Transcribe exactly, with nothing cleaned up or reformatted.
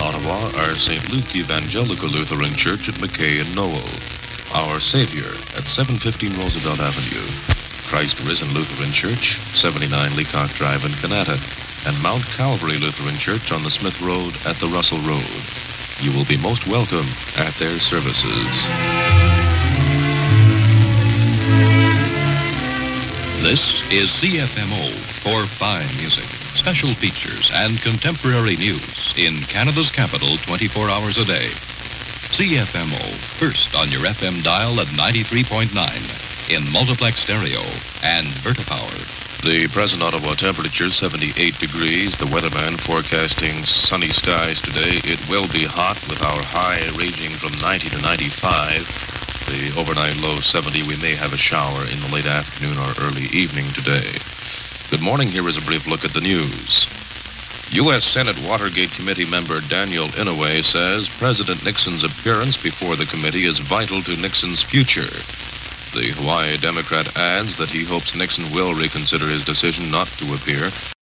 Ottawa are Saint Luke Evangelical Lutheran Church at McKay and Noel, Our Savior at seven fifteen Roosevelt Avenue, Christ Risen Lutheran Church, seventy-nine Leacock Drive in Kanata, and Mount Calvary Lutheran Church on the Smith Road at the Russell Road. You will be most welcome at their services. This is C F M O for fine music, special features, and contemporary news in Canada's capital twenty-four hours a day. C F M O, first on your F M dial at ninety-three point nine, in multiplex stereo and Vertipower. The present Ottawa temperature, seventy-eight degrees. The weatherman forecasting sunny skies today. It will be hot with our high ranging from ninety to ninety-five. The overnight low seventy. We may have a shower in the late afternoon or early evening today. Good morning. Here is a brief look at the news. U S Senate Watergate Committee member Daniel Inouye says President Nixon's appearance before the committee is vital to Nixon's future. The Hawaii Democrat adds that he hopes Nixon will reconsider his decision not to appear